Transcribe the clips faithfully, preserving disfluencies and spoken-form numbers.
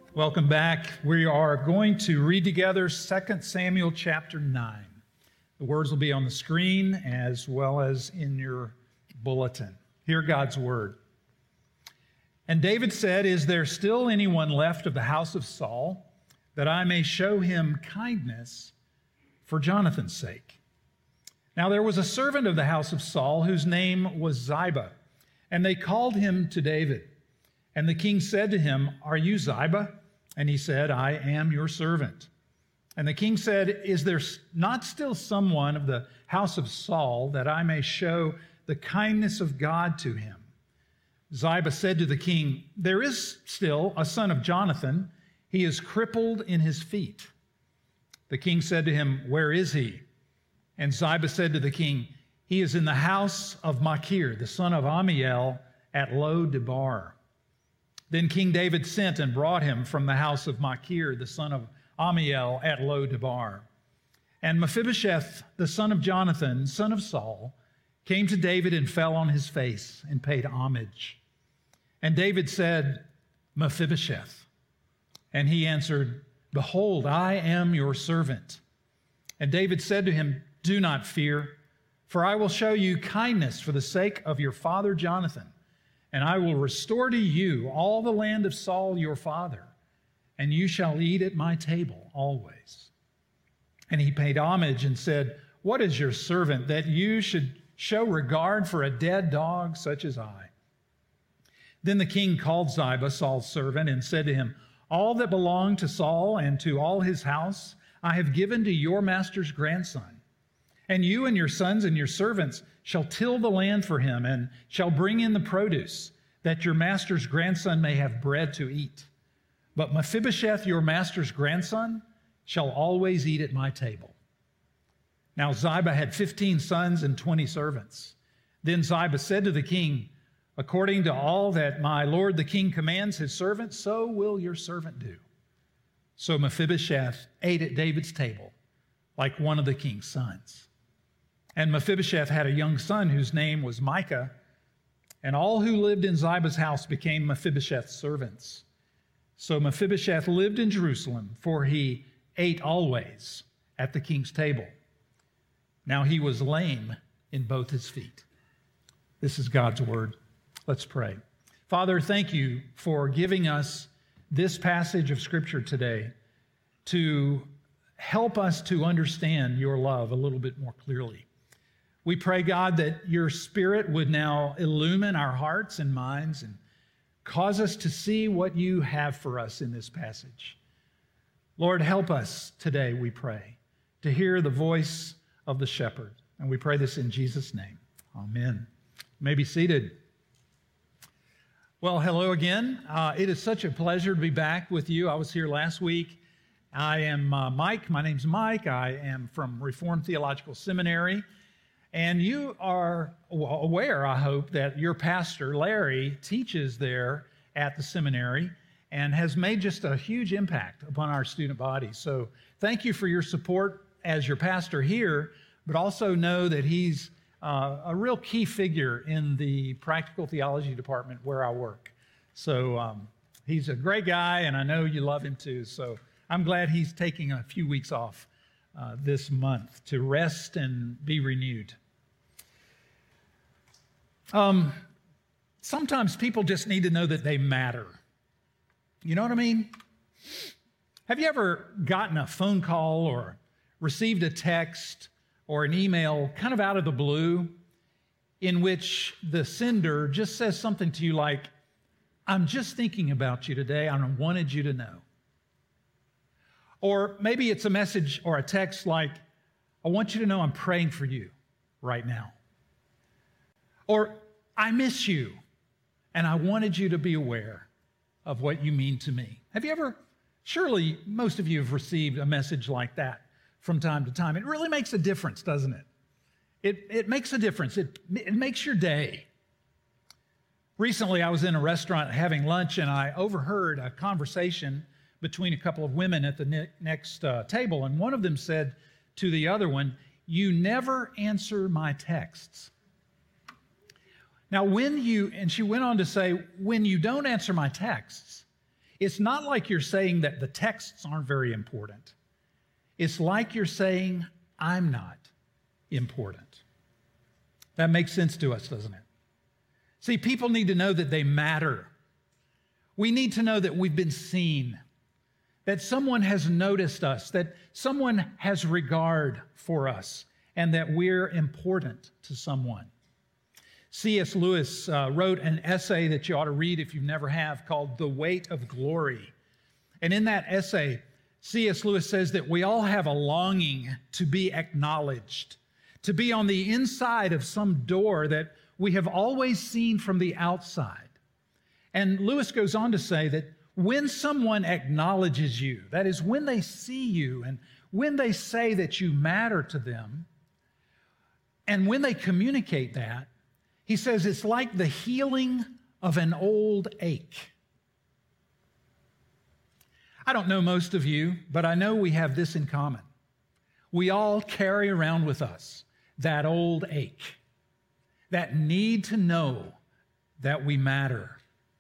Welcome back. We are going to read together Second Samuel chapter nine. The words will be on the screen as well as in your bulletin. Hear God's word. And David said, "Is there still anyone left of the house of Saul, that I may show him kindness for Jonathan's sake?" Now there was a servant of the house of Saul whose name was Ziba, and they called him to David. And the king said to him, "Are you Ziba?" And he said, "I am your servant." And the king said, "Is there not still someone of the house of Saul, that I may show the kindness of God to him?" Ziba said to the king, "There is still a son of Jonathan. He is crippled in his feet." The king said to him, "Where is he?" And Ziba said to the king, "He is in the house of Machir, the son of Ammiel, at Lo-debar." Then King David sent and brought him from the house of Machir, the son of Ammiel, at Lo-debar. And Mephibosheth, the son of Jonathan, son of Saul, came to David and fell on his face and paid homage. And David said, "Mephibosheth." And he answered, "Behold, I am your servant." And David said to him, "Do not fear, for I will show you kindness for the sake of your father Jonathan. And I will restore to you all the land of Saul your father, and you shall eat at my table always." And he paid homage and said, "What is your servant that you should show regard for a dead dog such as I?" Then the king called Ziba, Saul's servant, and said to him, "All that belonged to Saul and to all his house I have given to your master's grandson. And you and your sons and your servants shall till the land for him and shall bring in the produce, that your master's grandson may have bread to eat. But Mephibosheth, your master's grandson, shall always eat at my table." Now Ziba had fifteen sons and twenty servants. Then Ziba said to the king, "According to all that my lord the king commands his servant, so will your servant do." So Mephibosheth ate at David's table like one of the king's sons. And Mephibosheth had a young son whose name was Micah, and all who lived in Ziba's house became Mephibosheth's servants. So Mephibosheth lived in Jerusalem, for he ate always at the king's table. Now he was lame in both his feet. This is God's word. Let's pray. Father, thank you for giving us this passage of Scripture today to help us to understand your love a little bit more clearly. We pray, God, that your Spirit would now illumine our hearts and minds and cause us to see what you have for us in this passage. Lord, help us today, we pray, to hear the voice of the shepherd. And we pray this in Jesus' name. Amen. You may be seated. Well, hello again. Uh, it is such a pleasure to be back with you. I was here last week. I am uh, Mike. My name's Mike. I am from Reformed Theological Seminary. And you are aware, I hope, that your pastor, Larry, teaches there at the seminary and has made just a huge impact upon our student body. So thank you for your support as your pastor here, but also know that he's uh, a real key figure in the practical theology department where I work. So um, he's a great guy, and I know you love him too. So I'm glad he's taking a few weeks off Uh, this month to rest and be renewed. Um, sometimes people just need to know that they matter. You know what I mean? Have you ever gotten a phone call or received a text or an email kind of out of the blue in which the sender just says something to you like, "I'm just thinking about you today, and I wanted you to know"? Or maybe it's a message or a text like, "I want you to know I'm praying for you right now." Or, "I miss you, and I wanted you to be aware of what you mean to me." Have you ever, surely most of you have received a message like that from time to time. It really makes a difference, doesn't it? It, it makes a difference. It, it makes your day. Recently, I was in a restaurant having lunch, and I overheard a conversation between a couple of women at the ne- next uh, table, and one of them said to the other one, "You never answer my texts." Now, when you, and she went on to say, when you don't answer my texts, It's not like you're saying that the texts aren't very important. It's like you're saying, I'm not important. That makes sense to us, doesn't it? See, people need to know that they matter. We need to know that we've been seen, that someone has noticed us, that someone has regard for us, and that we're important to someone. C S Lewis uh, wrote an essay that you ought to read if you never have called The Weight of Glory. And in that essay, C S Lewis says that we all have a longing to be acknowledged, to be on the inside of some door that we have always seen from the outside. And Lewis goes on to say that when someone acknowledges you, that is, when they see you and when they say that you matter to them, and when they communicate that, he says it's like the healing of an old ache. I don't know most of you, but I know we have this in common. We all carry around with us that old ache, that need to know that we matter.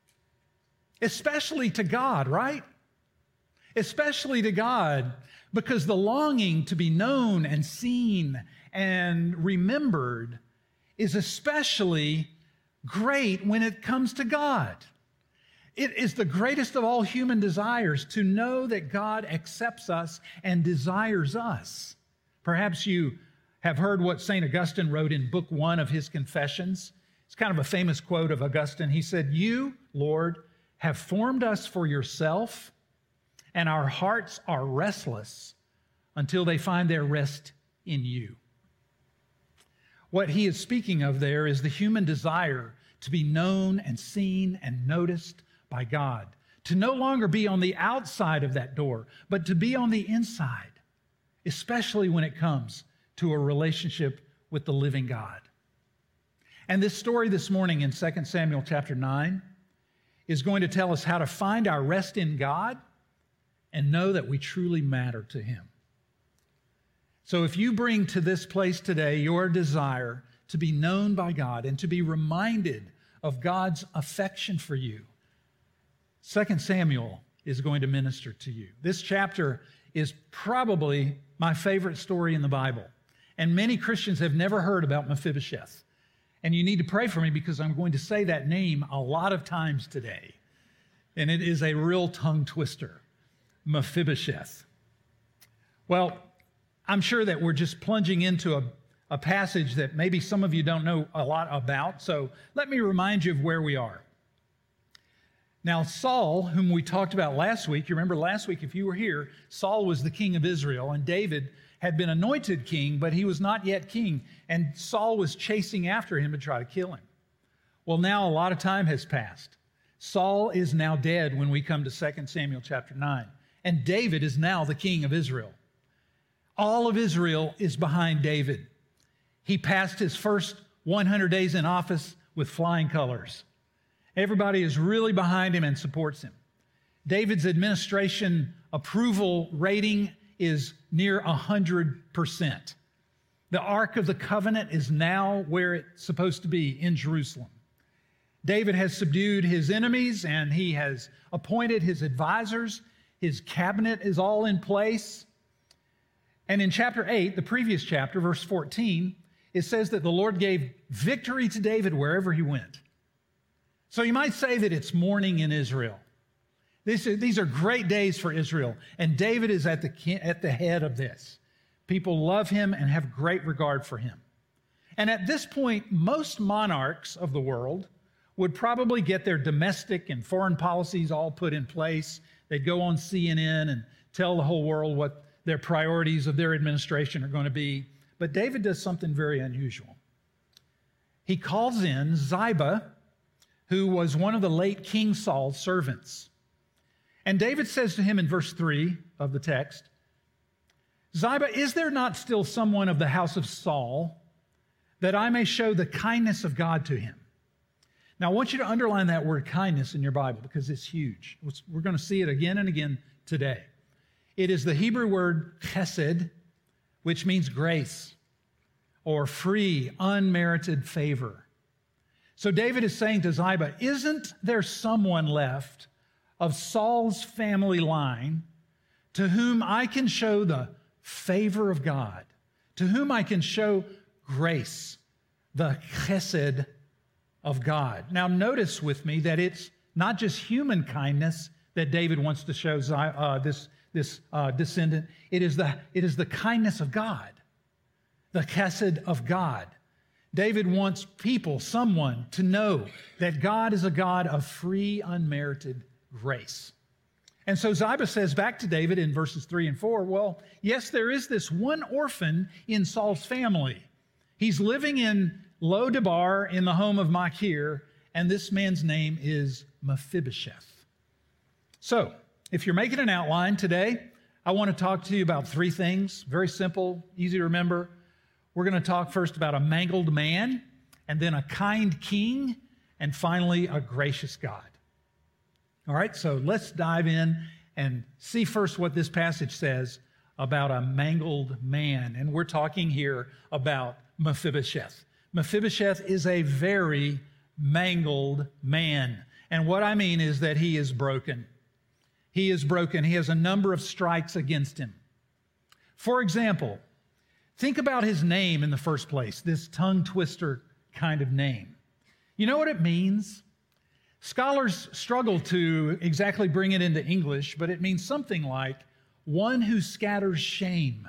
Especially to God, right? Especially to God, because the longing to be known and seen and remembered is especially great when it comes to God. It is the greatest of all human desires to know that God accepts us and desires us. Perhaps you have heard what Saint Augustine wrote in book one of his Confessions. It's kind of a famous quote of Augustine. He said, "You, Lord, have formed us for yourself, and our hearts are restless until they find their rest in you." What he is speaking of there is the human desire to be known and seen and noticed by God, to no longer be on the outside of that door, but to be on the inside, especially when it comes to a relationship with the living God. And this story this morning in Second Samuel chapter nine is going to tell us how to find our rest in God and know that we truly matter to Him. So if you bring to this place today your desire to be known by God and to be reminded of God's affection for you, Second Samuel is going to minister to you. This chapter is probably my favorite story in the Bible. And many Christians have never heard about Mephibosheth. And you need to pray for me because I'm going to say that name a lot of times today. And it is a real tongue twister, Mephibosheth. Well, I'm sure that we're just plunging into a, a passage that maybe some of you don't know a lot about. So let me remind you of where we are. Now, Saul, whom we talked about last week, you remember last week, if you were here, Saul was the king of Israel, and David had been anointed king, but he was not yet king, and Saul was chasing after him to try to kill him. Well, now a lot of time has passed. Saul is now dead when we come to Second Samuel chapter nine, and David is now the king of Israel. All of Israel is behind David. He passed his first one hundred days in office with flying colors. Everybody is really behind him and supports him. David's administration approval rating is near one hundred percent. The Ark of the Covenant is now where it's supposed to be, in Jerusalem. David has subdued his enemies and he has appointed his advisors. His cabinet is all in place. And in chapter eight, the previous chapter, verse fourteen, it says that the Lord gave victory to David wherever he went. So you might say that it's morning in Israel. These are, these are great days for Israel, and David is at the, at the head of this. People love him and have great regard for him. And at this point, most monarchs of the world would probably get their domestic and foreign policies all put in place. They'd go on C N N and tell the whole world what their priorities of their administration are going to be. But David does something very unusual. He calls in Ziba, who was one of the late King Saul's servants. And David says to him in verse three of the text, "Ziba, is there not still someone of the house of Saul, that I may show the kindness of God to him?" Now, I want you to underline that word kindness in your Bible because it's huge. We're going to see it again and again today. It is the Hebrew word chesed, which means grace or free, unmerited favor. So David is saying to Ziba, isn't there someone left of Saul's family line, to whom I can show the favor of God, to whom I can show grace, the chesed of God. Now notice with me that it's not just human kindness that David wants to show uh, this, this uh, descendant. It is, the, it is the kindness of God, the chesed of God. David wants people, someone, to know that God is a God of free, unmerited grace. And so Ziba says back to David in verses three and four, well, yes, there is this one orphan in Saul's family. He's living in Lo-debar in the home of Machir, and this man's name is Mephibosheth. So, if you're making an outline today, I want to talk to you about three things. Very simple, easy to remember. We're going to talk first about a mangled man, and then a kind king, and finally a gracious God. All right, so let's dive in and see first what this passage says about a mangled man. And we're talking here about Mephibosheth. Mephibosheth is a very mangled man. And what I mean is that he is broken. He is broken. He has a number of strikes against him. For example, think about his name in the first place, this tongue twister kind of name. You know what it means? Scholars struggle to exactly bring it into English, but it means something like one who scatters shame,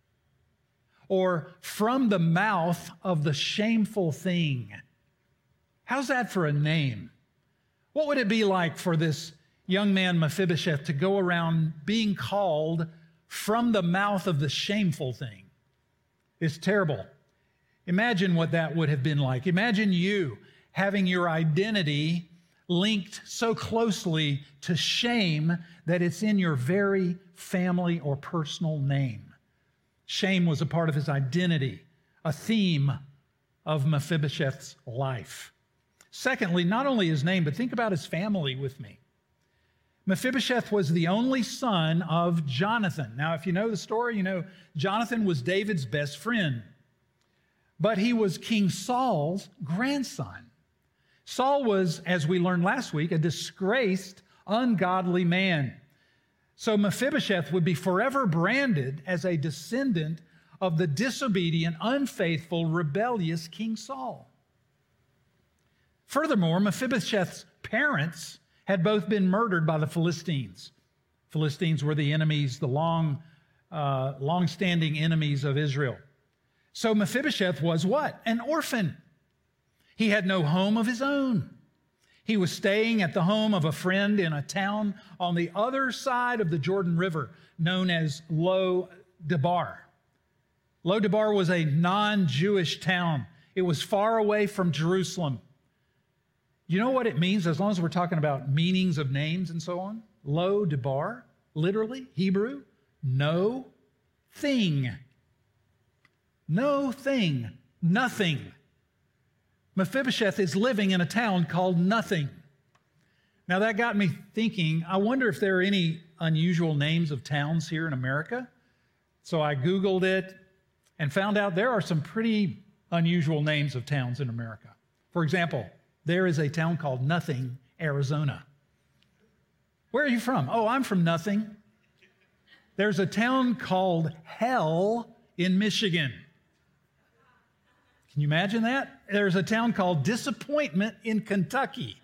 or from the mouth of the shameful thing. How's that for a name? What would it be like for this young man Mephibosheth to go around being called from the mouth of the shameful thing? It's terrible. Imagine what that would have been like. Imagine you having your identity linked so closely to shame that it's in your very family or personal name. Shame was a part of his identity, a theme of Mephibosheth's life. Secondly, not only his name, but think about his family with me. Mephibosheth was the only son of Jonathan. Now, if you know the story, you know Jonathan was David's best friend, but he was King Saul's grandson. Saul was, as we learned last week, a disgraced, ungodly man. So Mephibosheth would be forever branded as a descendant of the disobedient, unfaithful, rebellious King Saul. Furthermore, Mephibosheth's parents had both been murdered by the Philistines. Philistines were the enemies, the long, uh, long-standing enemies of Israel. So Mephibosheth was what? An orphan. He had no home of his own. He was staying at the home of a friend in a town on the other side of the Jordan River, known as Lo-debar. Lo-debar was a non-Jewish town. It was far away from Jerusalem. You know what it means, as long as we're talking about meanings of names and so on? Lo-debar, literally, Hebrew, no thing. No thing, nothing. Mephibosheth is living in a town called Nothing. Now that got me thinking, I wonder if there are any unusual names of towns here in America. So I Googled it and found out there are some pretty unusual names of towns in America. For example, there is a town called Nothing, Arizona. Where are you from? Oh, I'm from Nothing. There's a town called Hell in Michigan. Can you imagine that? There's a town called Disappointment in Kentucky.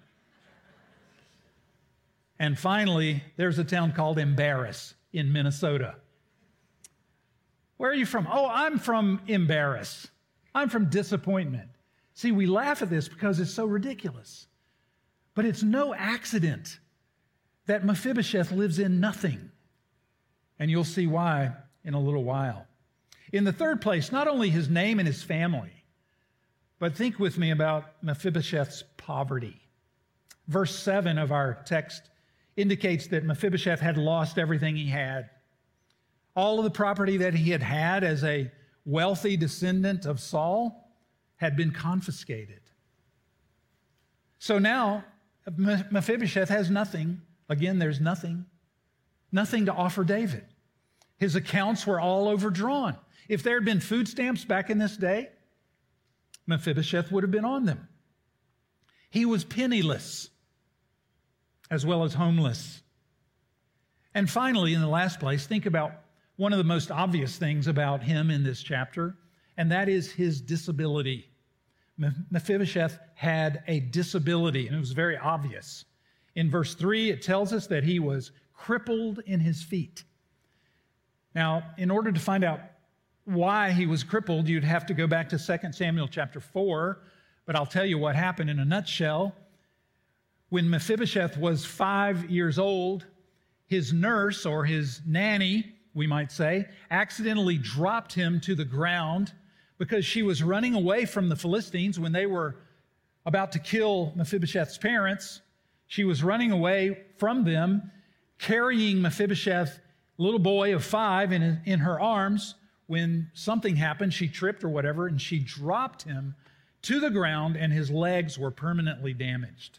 And finally, there's a town called Embarrass in Minnesota. Where are you from? Oh, I'm from Embarrass. I'm from Disappointment. See, we laugh at this because it's so ridiculous. But it's no accident that Mephibosheth lives in Nothing. And you'll see why in a little while. In the third place, not only his name and his family, but think with me about Mephibosheth's poverty. Verse seven of our text indicates that Mephibosheth had lost everything he had. All of the property that he had had as a wealthy descendant of Saul had been confiscated. So now Mephibosheth has nothing. Again, there's nothing. Nothing to offer David. His accounts were all overdrawn. If there had been food stamps back in this day, Mephibosheth would have been on them. He was penniless. as well as homeless. And finally, in the last place, think about one of the most obvious things about him in this chapter, and that is his disability. Mephibosheth had a disability, and it was very obvious. In verse three, it tells us that he was crippled in his feet. Now, in order to find out why he was crippled, you'd have to go back to Second Samuel chapter four, but I'll tell you what happened in a nutshell. When Mephibosheth was five years old, his nurse, or his nanny, we might say, accidentally dropped him to the ground because she was running away from the Philistines when they were about to kill Mephibosheth's parents. She was running away from them, carrying Mephibosheth, little boy of five, in, in her arms. When something happened, she tripped or whatever, and she dropped him to the ground, and his legs were permanently damaged.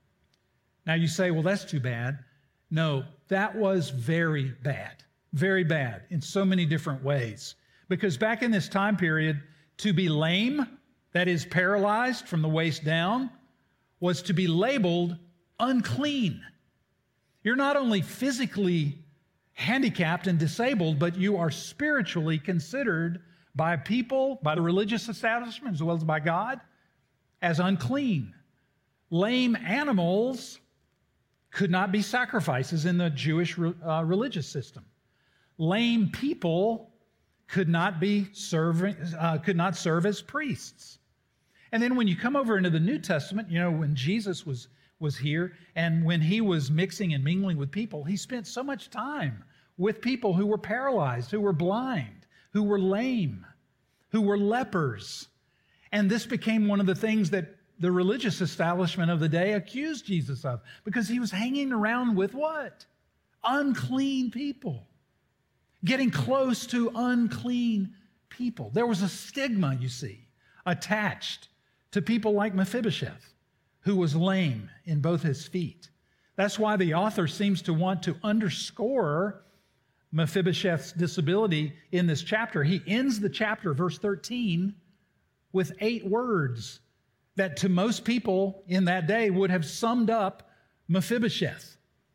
Now you say, well, that's too bad. No, that was very bad, very bad in so many different ways. Because back in this time period, to be lame, that is paralyzed from the waist down, was to be labeled unclean. You're not only physically handicapped and disabled, but you are spiritually considered by people, by the religious establishment, as well as by God, as unclean. Lame animals could not be sacrifices in the Jewish uh, religious system. Lame people could not be serving, uh, could not serve as priests. And then when you come over into the New Testament, you know, when Jesus was, was here and when he was mixing and mingling with people, he spent so much time with people who were paralyzed, who were blind, who were lame, who were lepers. And this became one of the things that the religious establishment of the day accused Jesus of, because he was hanging around with what? Unclean people. Getting close to unclean people. There was a stigma, you see, attached to people like Mephibosheth, who was lame in both his feet. That's why the author seems to want to underscore Mephibosheth's disability in this chapter. He ends the chapter, verse thirteen, with eight words that to most people in that day would have summed up Mephibosheth.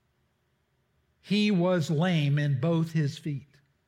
He was lame in both his feet.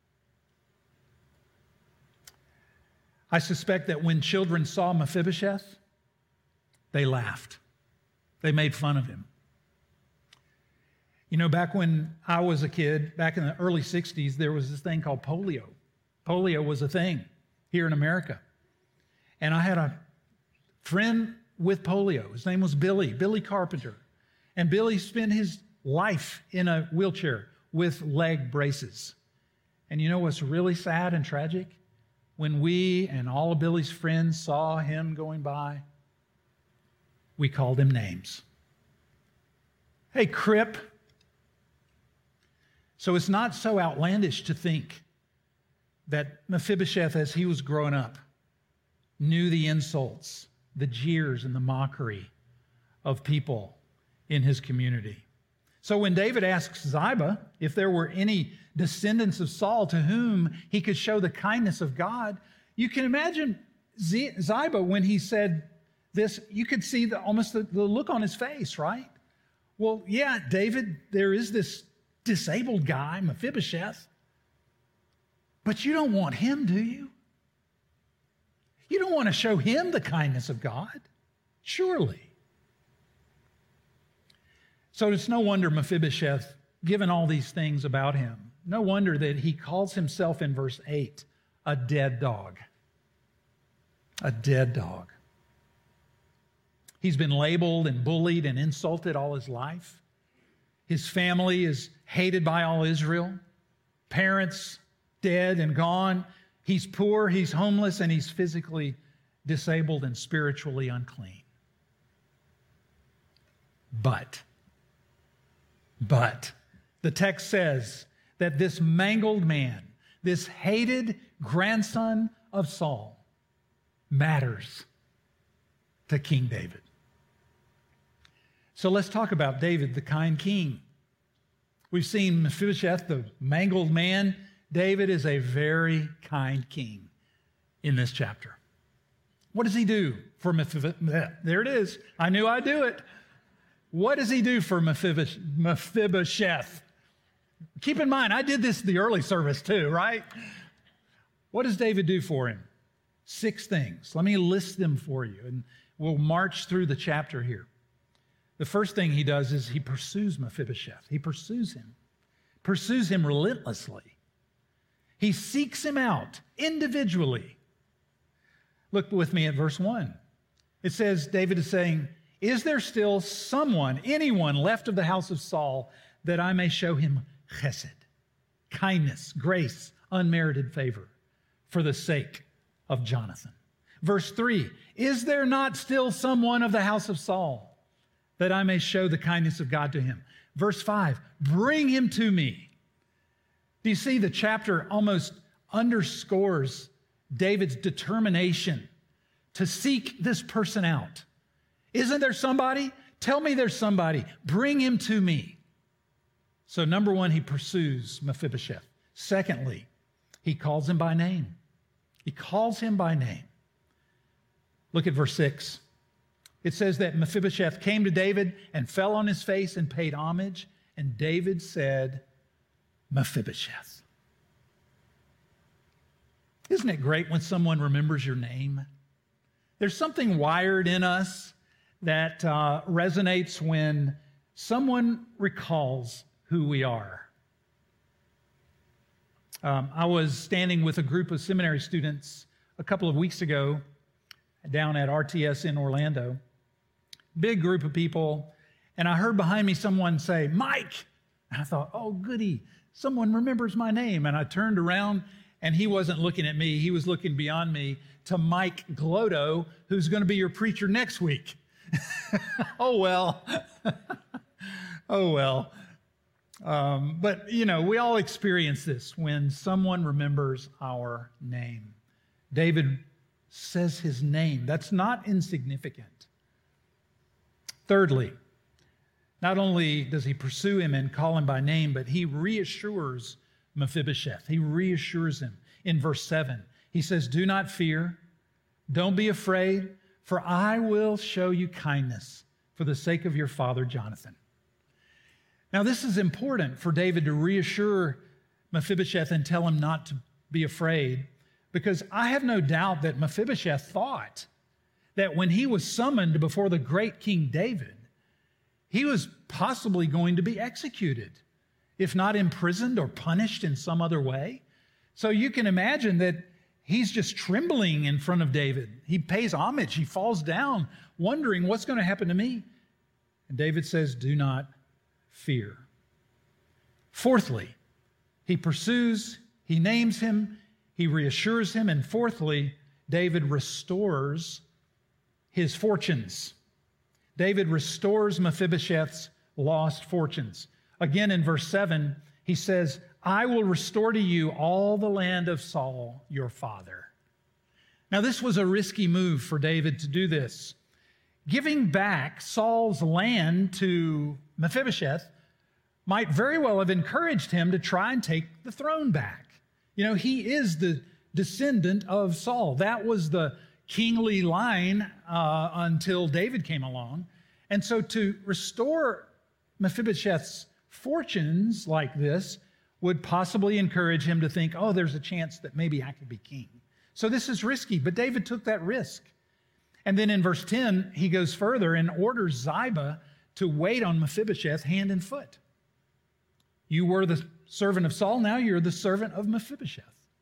I suspect that when children saw Mephibosheth, they laughed. They made fun of him. You know, back when I was a kid, back in the early sixties, there was this thing called polio. Polio was a thing here in America. And I had a friend with polio. His name was Billy, Billy Carpenter. And Billy spent his life in a wheelchair with leg braces. And you know what's really sad and tragic? When we and all of Billy's friends saw him going by, we called him names. Hey, Crip. So it's not so outlandish to think that Mephibosheth, as he was growing up, knew the insults, the jeers, and the mockery of people in his community. So when David asks Ziba if there were any descendants of Saul to whom he could show the kindness of God, you can imagine Ziba, when he said this, you could see the, almost the, the look on his face, right? Well, yeah, David, there is this disabled guy, Mephibosheth, but you don't want him, do you? You don't want to show him the kindness of God, surely. So it's no wonder Mephibosheth, given all these things about him, no wonder that he calls himself in verse eight a dead dog. A dead dog. He's been labeled and bullied and insulted all his life. His family is hated by all Israel. Parents dead and gone. He's poor, he's homeless, and he's physically disabled and spiritually unclean. But, but, the text says that this mangled man, this hated grandson of Saul, matters to King David. So let's talk about David, the kind king. We've seen Mephibosheth, the mangled man. David is a very kind king in this chapter. What does he do for Mephibosheth? There it is. I knew I'd do it. What does he do for Mephibosh- Mephibosheth? Keep in mind, I did this the early service too, right? What does David do for him? Six things. Let me list them for you, and we'll march through the chapter here. The first thing he does is he pursues Mephibosheth. He pursues him, pursues him relentlessly. He seeks him out individually. Look with me at verse one. It says, David is saying, is there still someone, anyone left of the house of Saul that I may show him chesed, kindness, grace, unmerited favor for the sake of Jonathan? Verse three, is there not still someone of the house of Saul that I may show the kindness of God to him? Verse five, bring him to me. Do you see the chapter almost underscores David's determination to seek this person out? Isn't there somebody? Tell me there's somebody. Bring him to me. So number one, he pursues Mephibosheth. Secondly, he calls him by name. He calls him by name. Look at verse six. It says that Mephibosheth came to David and fell on his face and paid homage. And David said, Mephibosheth. Isn't it great when someone remembers your name? There's something wired in us that uh, resonates when someone recalls who we are. Um, I was standing with a group of seminary students a couple of weeks ago down at R T S in Orlando. Big group of people. And I heard behind me someone say, Mike. And I thought, oh, goody. Someone remembers my name. And I turned around and he wasn't looking at me. He was looking beyond me to Mike Glotto, who's going to be your preacher next week. Oh, well. Oh, well. Um, but, you know, we all experience this when someone remembers our name. David says his name. That's not insignificant. Thirdly, not only does he pursue him and call him by name, but he reassures Mephibosheth. He reassures him in verse seven. He says, do not fear, don't be afraid, for I will show you kindness for the sake of your father Jonathan. Now, this is important for David to reassure Mephibosheth and tell him not to be afraid, because I have no doubt that Mephibosheth thought that when he was summoned before the great King David, he was possibly going to be executed, if not imprisoned or punished in some other way. So you can imagine that he's just trembling in front of David. He pays homage. He falls down, wondering what's going to happen to me. And David says, do not fear. Fourthly, he pursues, he names him, he reassures him, and fourthly, David restores his fortunes. David restores Mephibosheth's lost fortunes. Again, in verse seven, he says, I will restore to you all the land of Saul, your father. Now, this was a risky move for David to do this. Giving back Saul's land to Mephibosheth might very well have encouraged him to try and take the throne back. You know, he is the descendant of Saul. That was the kingly line uh, until David came along. And so to restore Mephibosheth's fortunes like this would possibly encourage him to think, oh, there's a chance that maybe I could be king. So this is risky, but David took that risk. And then in verse ten, he goes further and orders Ziba to wait on Mephibosheth hand and foot. You were the servant of Saul, now you're the servant of Mephibosheth.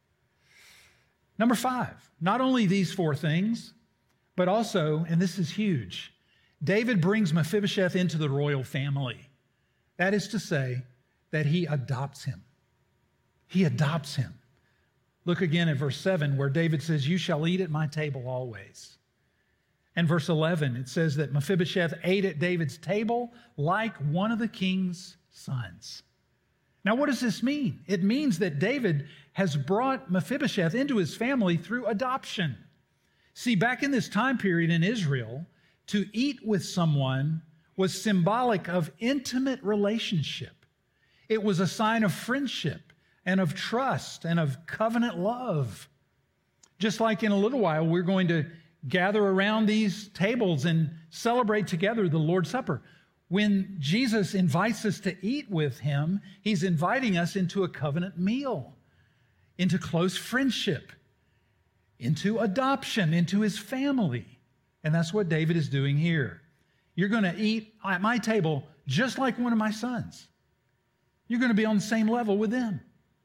Number five, not only these four things, but also, and this is huge, David brings Mephibosheth into the royal family. That is to say, that he adopts him. He adopts him. Look again at verse seven, where David says, you shall eat at my table always. And verse eleven, it says that Mephibosheth ate at David's table like one of the king's sons. Now, what does this mean? It means that David has brought Mephibosheth into his family through adoption. See, back in this time period in Israel, to eat with someone was symbolic of intimate relationship. It was a sign of friendship and of trust and of covenant love. Just like in a little while, we're going to gather around these tables and celebrate together the Lord's Supper. When Jesus invites us to eat with him, he's inviting us into a covenant meal, into close friendship, into adoption, into his family. And that's what David is doing here. You're going to eat at my table just like one of my sons. You're going to be on the same level with them.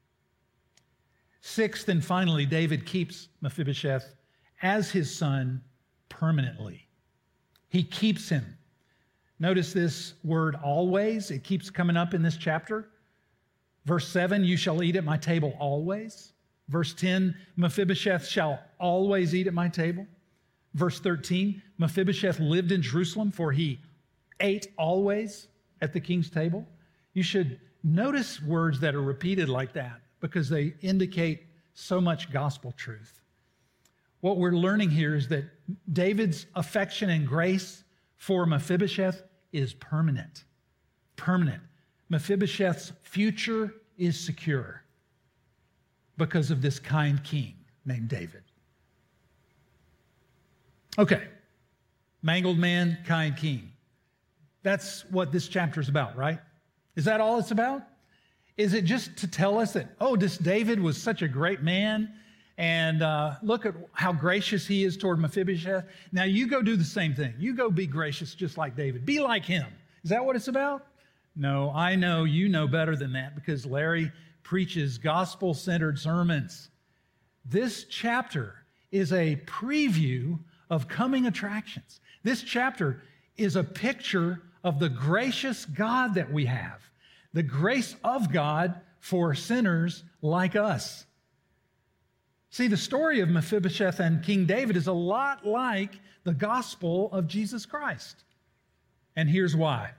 Sixth and finally, David keeps Mephibosheth as his son permanently. He keeps him. Notice this word always. It keeps coming up in this chapter. Verse seven, you shall eat at my table always. Verse ten, Mephibosheth shall always eat at my table. Verse thirteen, Mephibosheth lived in Jerusalem, for he ate always at the king's table. You should notice words that are repeated like that because they indicate so much gospel truth. What we're learning here is that David's affection and grace for Mephibosheth is permanent. Permanent. Mephibosheth's future is secure because of this kind king named David. Okay. Mangled man, kind king. That's what this chapter is about, right? Is that all it's about? Is it just to tell us that, oh, this David was such a great man, and uh, look at how gracious he is toward Mephibosheth. Now you go do the same thing. You go be gracious just like David. Be like him. Is that what it's about? No, I know you know better than that because Larry preaches gospel-centered sermons. This chapter is a preview of coming attractions. This chapter is a picture of the gracious God that we have, the grace of God for sinners like us. See, the story of Mephibosheth and King David is a lot like the gospel of Jesus Christ. And here's why.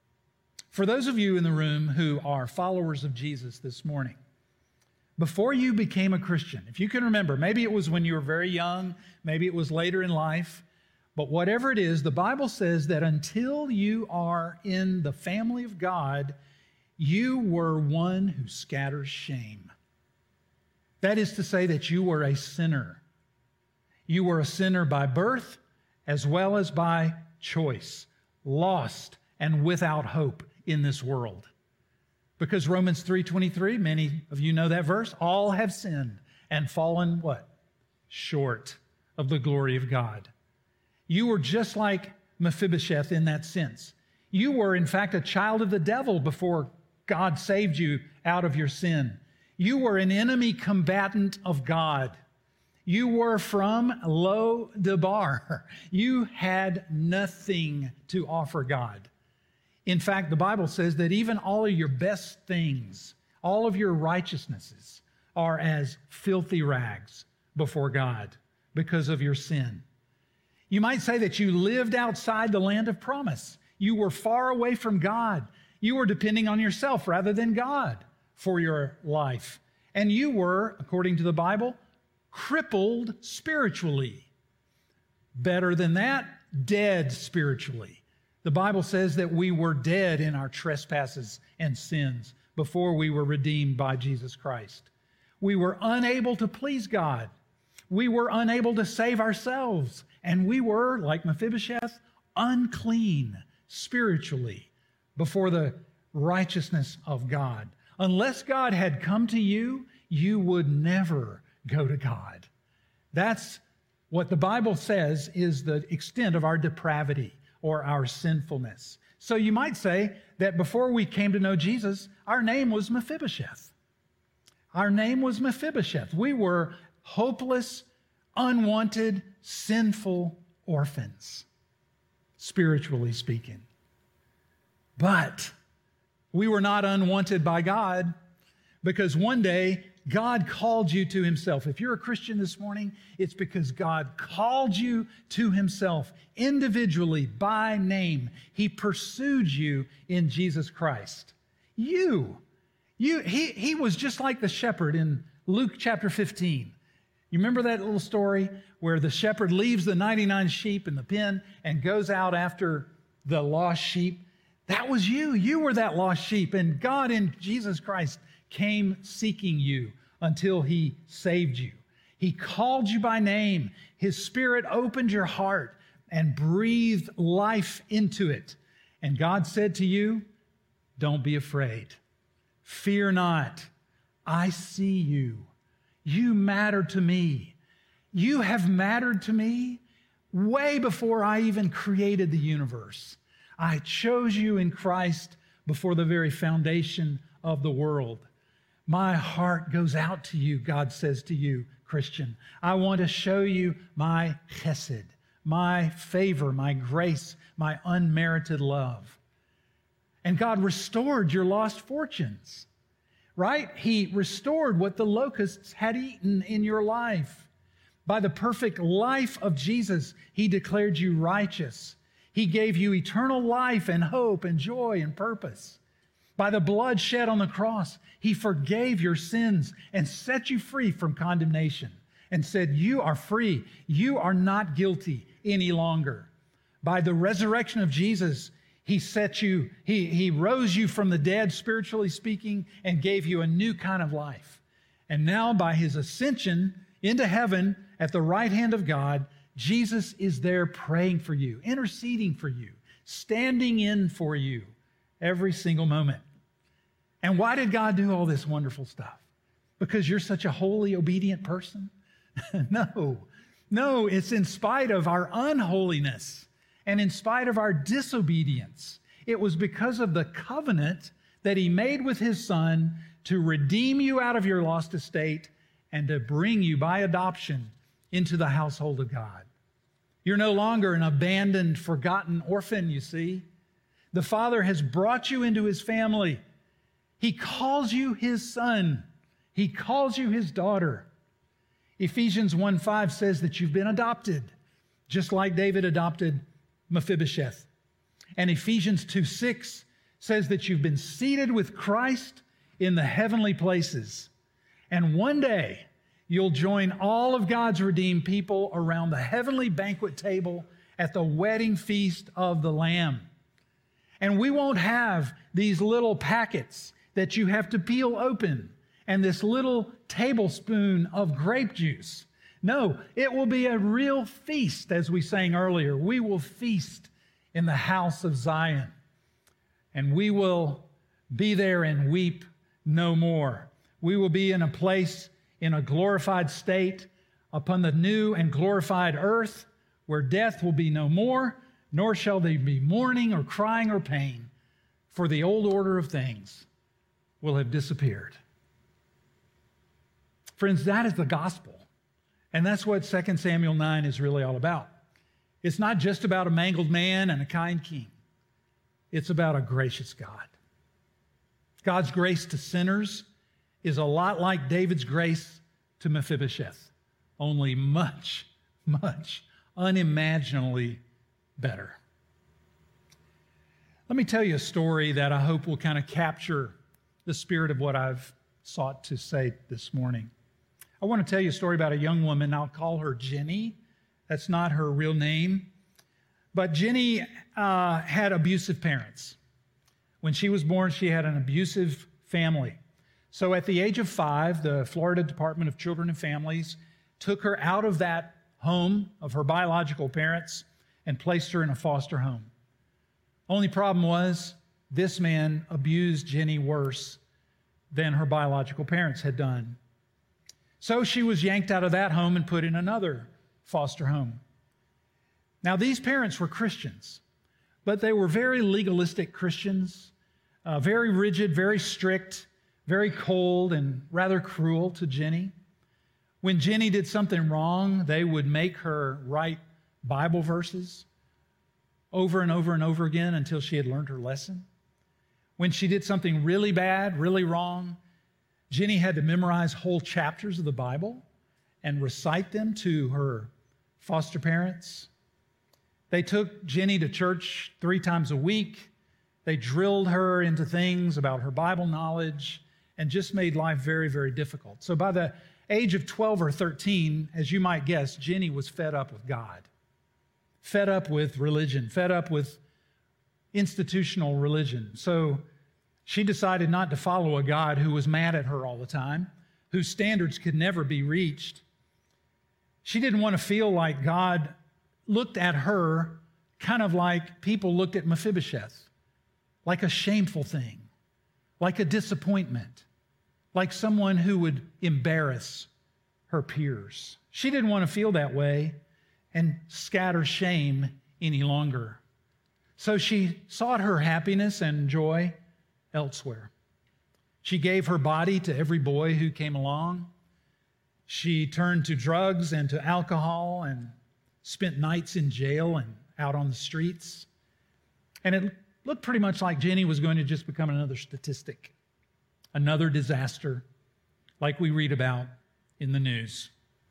For those of you in the room who are followers of Jesus this morning, before you became a Christian, if you can remember, maybe it was when you were very young, maybe it was later in life, but whatever it is, the Bible says that until you are in the family of God, you were one who scatters shame. That is to say that you were a sinner. You were a sinner by birth as well as by choice, lost and without hope in this world. Because Romans three twenty-three, many of you know that verse, all have sinned and fallen what? Short of the glory of God. You were just like Mephibosheth in that sense. You were, in fact, a child of the devil before God saved you out of your sin. You were an enemy combatant of God. You were from Lo Debar. You had nothing to offer God. In fact, the Bible says that even all of your best things, all of your righteousnesses are as filthy rags before God because of your sin. You might say that you lived outside the land of promise. You were far away from God. You were depending on yourself rather than God for your life. And you were, according to the Bible, crippled spiritually. Better than that, dead spiritually. The Bible says that we were dead in our trespasses and sins before we were redeemed by Jesus Christ. We were unable to please God. We were unable to save ourselves. And we were, like Mephibosheth, unclean spiritually before the righteousness of God. Unless God had come to you, you would never go to God. That's what the Bible says is the extent of our depravity or our sinfulness. So you might say that before we came to know Jesus, our name was Mephibosheth. Our name was Mephibosheth. We were hopeless, unwanted, sinful orphans, spiritually speaking. But we were not unwanted by God because one day God called you to himself. If you're a Christian this morning, it's because God called you to himself individually by name. He pursued you in Jesus Christ. You, you, he, he was just like the shepherd in Luke chapter fifteen. You remember that little story where the shepherd leaves the ninety-nine sheep in the pen and goes out after the lost sheep? That was you. You were that lost sheep, and God in Jesus Christ came seeking you until he saved you. He called you by name. His Spirit opened your heart and breathed life into it. And God said to you, don't be afraid. Fear not. I see you. You matter to me. You have mattered to me way before I even created the universe. I chose you in Christ before the very foundation of the world. My heart goes out to you, God says to you, Christian. I want to show you my chesed, my favor, my grace, my unmerited love. And God restored your lost fortunes, right? He restored what the locusts had eaten in your life. By the perfect life of Jesus, He declared you righteous. He gave you eternal life and hope and joy and purpose. By the blood shed on the cross, He forgave your sins and set you free from condemnation and said, you are free. You are not guilty any longer. By the resurrection of Jesus, He set you, he, he rose you from the dead, spiritually speaking, and gave you a new kind of life. And now by His ascension into heaven at the right hand of God, Jesus is there praying for you, interceding for you, standing in for you every single moment. And why did God do all this wonderful stuff? Because you're such a holy, obedient person? No, no, it's in spite of our unholiness and in spite of our disobedience. It was because of the covenant that He made with His Son to redeem you out of your lost estate and to bring you by adoption into the household of God. You're no longer an abandoned, forgotten orphan, you see. The Father has brought you into His family. He calls you His son. He calls you His daughter. Ephesians one five says that you've been adopted, just like David adopted Mephibosheth. And Ephesians two six says that you've been seated with Christ in the heavenly places. And one day, you'll join all of God's redeemed people around the heavenly banquet table at the wedding feast of the Lamb. And we won't have these little packets that you have to peel open and this little tablespoon of grape juice. No, it will be a real feast, as we sang earlier. We will feast in the house of Zion, and we will be there and weep no more. We will be in a place, in a glorified state, upon the new and glorified earth, where death will be no more, nor shall there be mourning or crying or pain, for the old order of things will have disappeared. Friends, that is the gospel. And that's what Second Samuel nine is really all about. It's not just about a mangled man and a kind king. It's about a gracious God. God's grace to sinners is a lot like David's grace to Mephibosheth, only much, much unimaginably better. Let me tell you a story that I hope will kind of capture the spirit of what I've sought to say this morning. I want to tell you a story about a young woman. I'll call her Jenny. That's not her real name. But Jenny uh, had abusive parents. When she was born, she had an abusive family. So at the age of five, the Florida Department of Children and Families took her out of that home of her biological parents and placed her in a foster home. Only problem was, this man abused Jenny worse than her biological parents had done. So she was yanked out of that home and put in another foster home. Now, these parents were Christians, but they were very legalistic Christians, uh, very rigid, very strict, very cold, and rather cruel to Jenny. When Jenny did something wrong, they would make her write Bible verses over and over and over again until she had learned her lesson. When she did something really bad, really wrong, Jenny had to memorize whole chapters of the Bible and recite them to her foster parents. They took Jenny to church three times a week. They drilled her into things about her Bible knowledge and just made life very, very difficult. So by the age of twelve or thirteen, as you might guess, Jenny was fed up with God, fed up with religion, fed up with institutional religion. So she decided not to follow a God who was mad at her all the time, whose standards could never be reached. She didn't want to feel like God looked at her kind of like people looked at Mephibosheth. like a shameful thing, like a disappointment, like someone who would embarrass her peers. She didn't want to feel that way and scatter shame any longer. So she sought her happiness and joy elsewhere. She gave her body to every boy who came along. She turned to drugs and to alcohol and spent nights in jail and out on the streets. And it looked pretty much like Jenny was going to just become another statistic, another disaster like we read about in the news.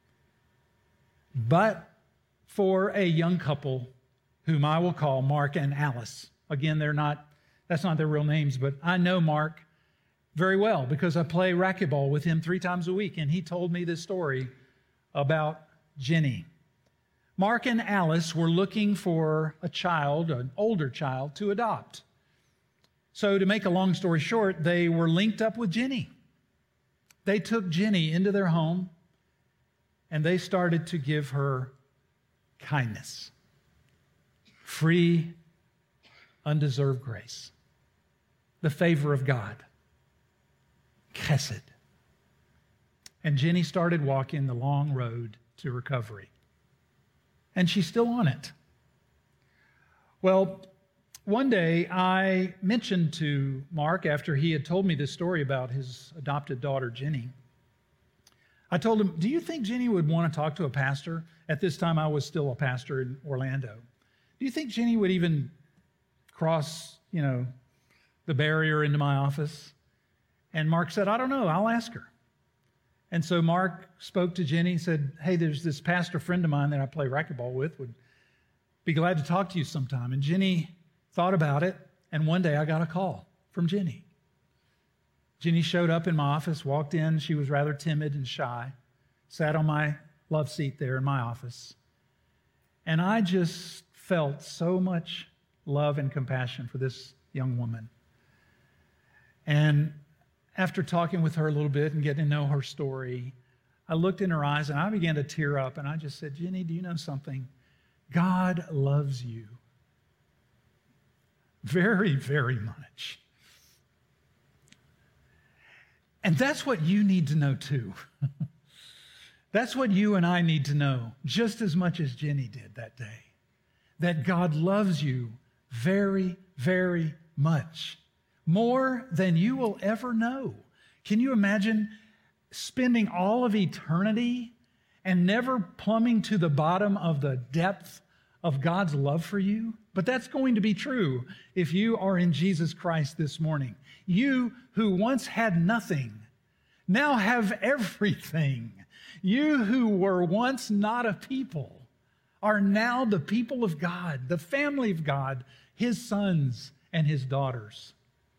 But for a young couple whom I will call Mark and Alice, again, they're not, that's not their real names, but I know Mark very well because I play racquetball with him three times a week, and he told me this story about Jenny. Mark and Alice were looking for a child, an older child, to adopt. So to make a long story short, they were linked up with Jenny. They took Jenny into their home, and they started to give her kindness, free, undeserved grace, the favor of God, chesed. And Jenny started walking the long road to recovery. And she's still on it. Well, one day I mentioned to Mark, after he had told me this story about his adopted daughter, Jenny, I told him, do you think Jenny would want to talk to a pastor? At this time, I was still a pastor in Orlando. Do you think Jenny would even cross, you know, the barrier into my office? And Mark said, I don't know, I'll ask her. And so Mark spoke to Jenny, said, hey, there's this pastor friend of mine that I play racquetball with, would be glad to talk to you sometime. And Jenny thought about it, and one day I got a call from Jenny. Jenny showed up in my office, walked in. She was rather timid and shy, sat on my love seat there in my office. And I just felt so much love and compassion for this young woman. And after talking with her a little bit and getting to know her story, I looked in her eyes and I began to tear up, and I just said, Jenny, do you know something? God loves you very, very much. And that's what you need to know too. That's what you and I need to know just as much as Jenny did that day. That God loves you very, very much. More than you will ever know. Can you imagine spending all of eternity and never plumbing to the bottom of the depth of God's love for you? But that's going to be true if you are in Jesus Christ this morning. You who once had nothing, now have everything. You who were once not a people are now the people of God, the family of God, His sons and His daughters.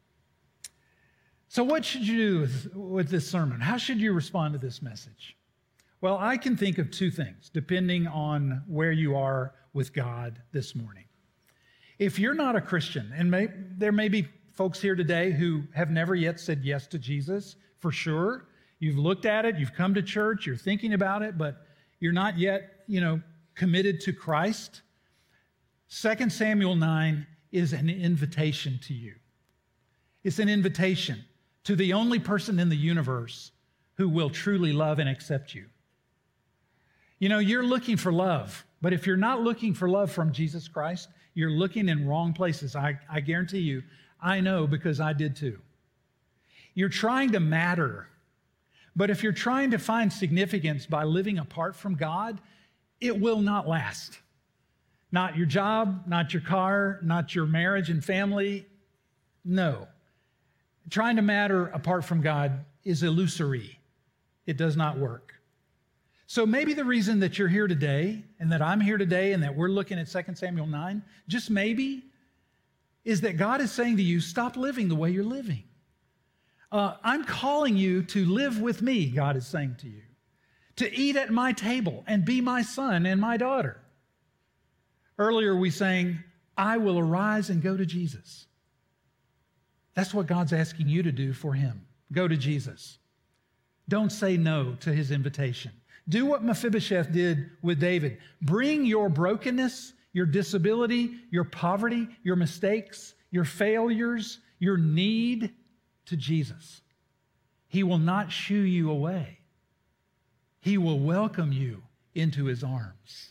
So what should you do with, with this sermon? How should you respond to this message? Well, I can think of two things, depending on where you are with God this morning. If you're not a Christian, and may, there may be folks here today who have never yet said yes to Jesus, for sure. You've looked at it, you've come to church, you're thinking about it, but you're not yet, you know, committed to Christ. Second Samuel nine is an invitation to you. It's an invitation to the only person in the universe who will truly love and accept you. You know, you're looking for love, but if you're not looking for love from Jesus Christ, you're looking in wrong places. I, I guarantee you, I know because I did too. You're trying to matter, but if you're trying to find significance by living apart from God, it will not last. Not your job, not your car, not your marriage and family. No. Trying to matter apart from God is illusory. It does not work. So maybe the reason that you're here today and that I'm here today and that we're looking at Second Samuel nine, just maybe, is that God is saying to you, stop living the way you're living. Uh, I'm calling you to live with me, God is saying to you, to eat at my table and be my son and my daughter. Earlier we sang, I will arise and go to Jesus. That's what God's asking you to do for Him. Go to Jesus. Don't say no to His invitation. Do what Mephibosheth did with David. Bring your brokenness, your disability, your poverty, your mistakes, your failures, your need to Jesus. He will not shoo you away. He will welcome you into his arms.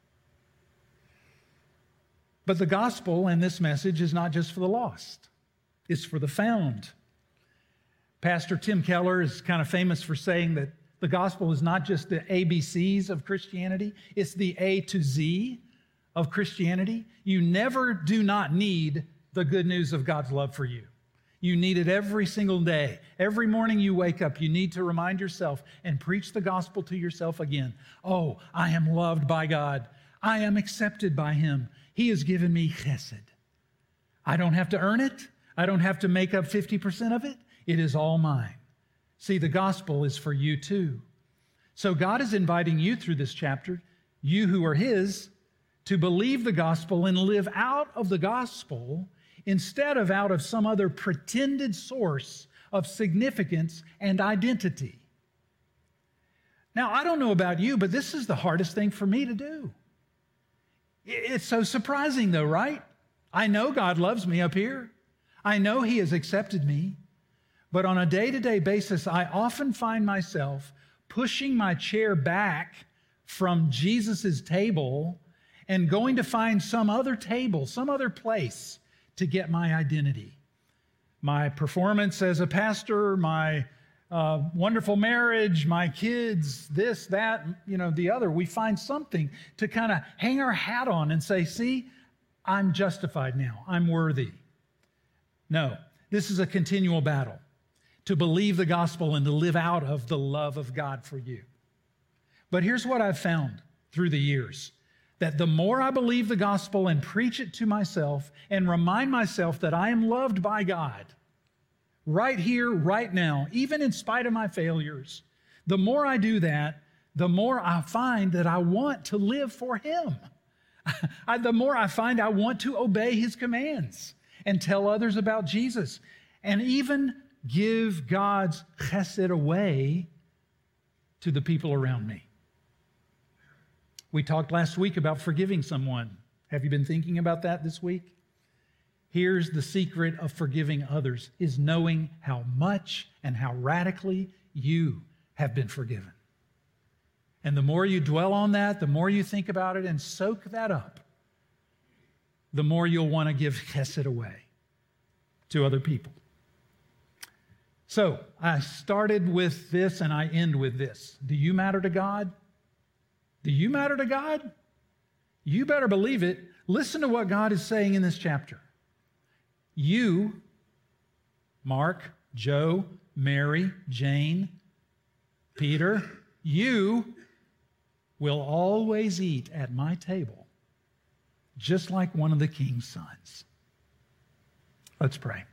But the gospel and this message is not just for the lost. It's for the found. Pastor Tim Keller is kind of famous for saying that the gospel is not just the A B Cs of Christianity, it's the A to Z of Christianity. You never do not need the good news of God's love for you. You need it every single day. Every morning you wake up, you need to remind yourself and preach the gospel to yourself again. Oh, I am loved by God. I am accepted by him. He has given me chesed. I don't have to earn it. I don't have to make up fifty percent of it. It is all mine. See, the gospel is for you too. So God is inviting you through this chapter, you who are his, to believe the gospel and live out of the gospel instead of out of some other pretended source of significance and identity. Now, I don't know about you, but this is the hardest thing for me to do. It's so surprising though, right? I know God loves me up here. I know he has accepted me. But on a day-to-day basis, I often find myself pushing my chair back from Jesus' table and going to find some other table, some other place to get my identity. My performance as a pastor, my uh, wonderful marriage, my kids, this, that, you know, the other. We find something to kind of hang our hat on and say, see, I'm justified now. I'm worthy. No, this is a continual battle to believe the gospel and to live out of the love of God for you. But here's what I've found through the years, that the more I believe the gospel and preach it to myself and remind myself that I am loved by God right here, right now, even in spite of my failures, the more I do that, the more I find that I want to live for him. I, the more I find I want to obey his commands and tell others about Jesus and even give God's chesed away to the people around me. We talked last week about forgiving someone. Have you been thinking about that this week? Here's the secret of forgiving others, is knowing how much and how radically you have been forgiven. And the more you dwell on that, the more you think about it and soak that up, the more you'll want to give chesed away to other people. So I started with this and I end with this. Do you matter to God? Do you matter to God? You better believe it. Listen to what God is saying in this chapter. You, Mark, Joe, Mary, Jane, Peter, you will always eat at my table, just like one of the king's sons. Let's pray.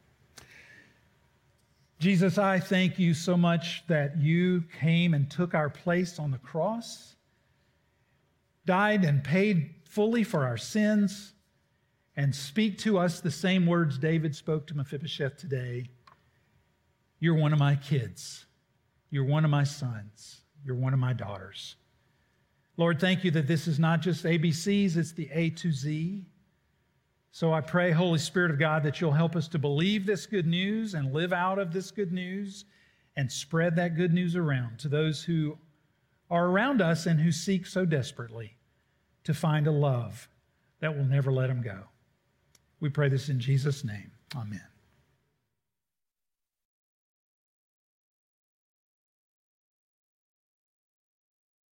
Jesus, I thank you so much that you came and took our place on the cross, died and paid fully for our sins, and speak to us the same words David spoke to Mephibosheth today. You're one of my kids. You're one of my sons. You're one of my daughters. Lord, thank you that this is not just A B Cs, it's the A to Z. So I pray, Holy Spirit of God, that you'll help us to believe this good news and live out of this good news and spread that good news around to those who are around us and who seek so desperately to find a love that will never let them go. We pray this in Jesus' name. Amen.